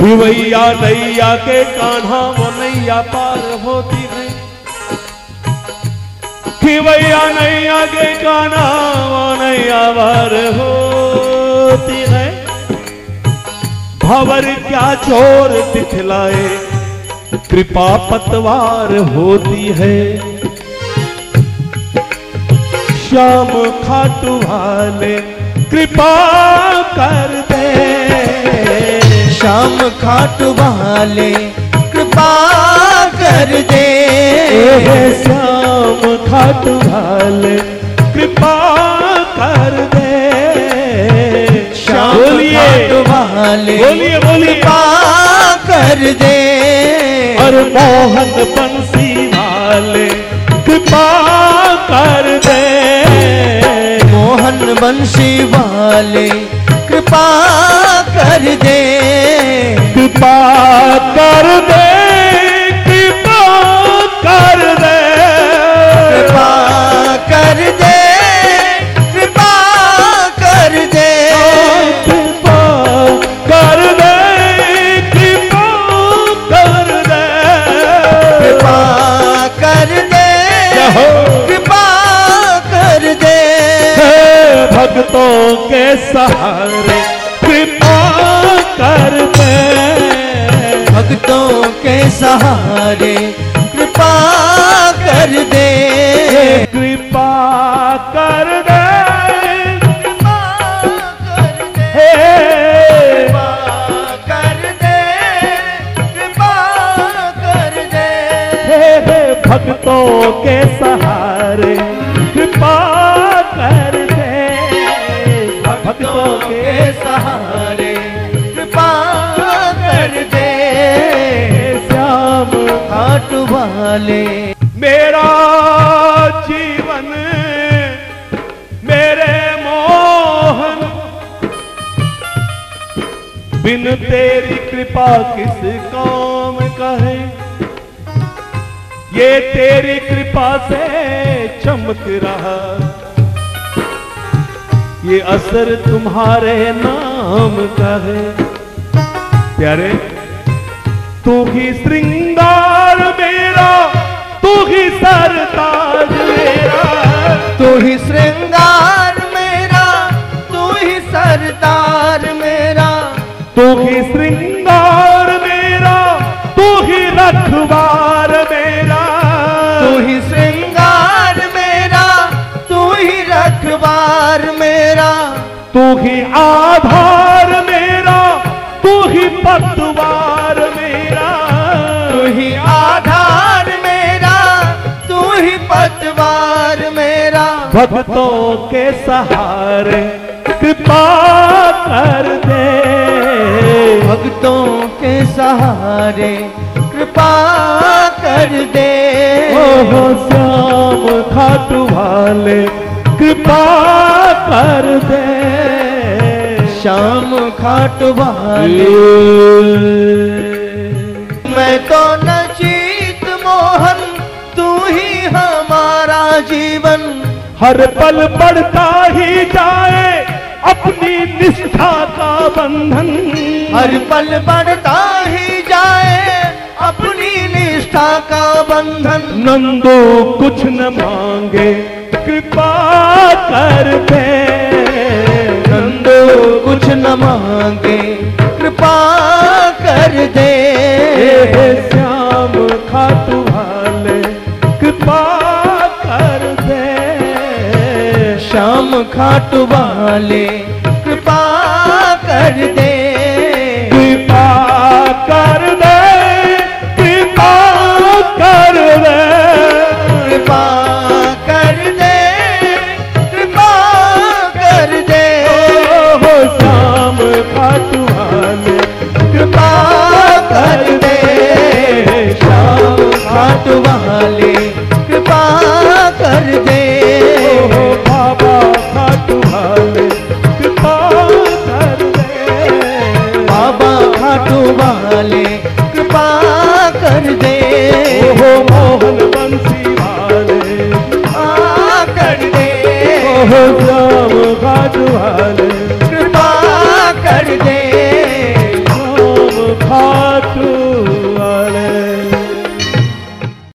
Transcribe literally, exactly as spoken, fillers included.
खिवैया नैया के कान्हा वो नैया पार होती है, खिवैया नैया के कान्हा वो नैया पार होती है। भंवर क्या जोर दिखलाए कृपा पतवार होती है। श्याम खाटू वाले कृपा कर दे, श्याम खाटू वाले कृपा कर दे, श्याम खाटू वाले कृपा कर दे। श्याम खाटू वाले बोलिए बोलिए कृपा कर दे, और मोहन बंसी वाले कृपा कर दे, मोहन बंसी वाले कृपा कर दे, कृपा कर दे, कृपा कर दे, कृपा कर दे, कृपा कर दे, कृपा कर दे, कृपा कर दे, कृपा कर दे, कृपा कर दे। भक्तों के सहारे कृपा कर दे, भक्तों के सहारे कृपा कर दे, कृपा कर दे, कृपा कर दे, हे कृपा कर दे, कृपा कर दे। हे भक्तों के सहारे कृपा कर दे, भक्तों के सहारे कृपा कर दे, श्याम खाटू वाले। मेरा जीवन मेरे मोहन बिन तेरी कृपा किस काम का है, ये तेरी कृपा से चमक रहा, ये असर तुम्हारे नाम का है। प्यारे तू ही श्रृंगार मेरा, तू ही सरताज मेरा, तू ही श्रृंगार मेरा, तू ही सरदार मेरा, तू ही श्रृंगार मेरा, तू ही रखवार मेरा, तू ही श्रृंगार मेरा, तू ही रखवार मेरा, तू ही आधार मेरा, तू ही पतवार मेरा, तू ही आधार मेरा, तू ही पतवार मेरा। भक्तों के सहारे कृपा कर दे, भक्तों के सहारे कृपा कर दे, ओहो श्याम खाटू वाले कृपा कर दे, श्याम खाटू वाले। मैं तो नचीत मोहन, तू ही हमारा जीवन, हर पल बढ़ता ही जाए अपनी निष्ठा का बंधन, हर पल बढ़ता ही जाए अपनी निष्ठा का बंधन। नंदू कुछ न मांगे कृपा कर दे, नंदू कुछ न मांगे कृपा कर दे, श्याम खाटू वाले कृपा कर दे, श्याम खाटू वाले कृपा कर दे, कृपा कर दे, कृपा कर दे, कृपा